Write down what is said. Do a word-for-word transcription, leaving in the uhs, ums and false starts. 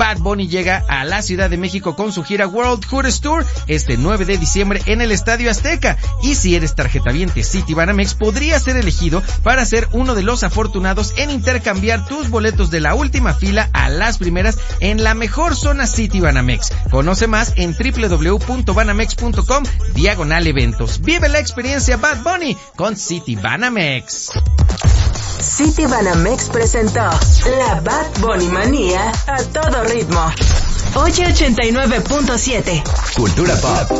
Bad Bunny llega a la Ciudad de México con su gira World Tours Tour este nueve de diciembre en el Estadio Azteca. Y si eres tarjetaviente Citibanamex, podrías ser elegido para ser uno de los afortunados en intercambiar tus boletos de la última fila a las primeras en la mejor zona Citibanamex. Conoce más en doble u doble u doble u punto banamex punto com diagonal eventos. Vive la experiencia Bad Bunny con Citibanamex. Citibanamex presentó la Bad Bunny manía a todo ritmo. ocho ochenta y nueve punto siete. Cultura Pop.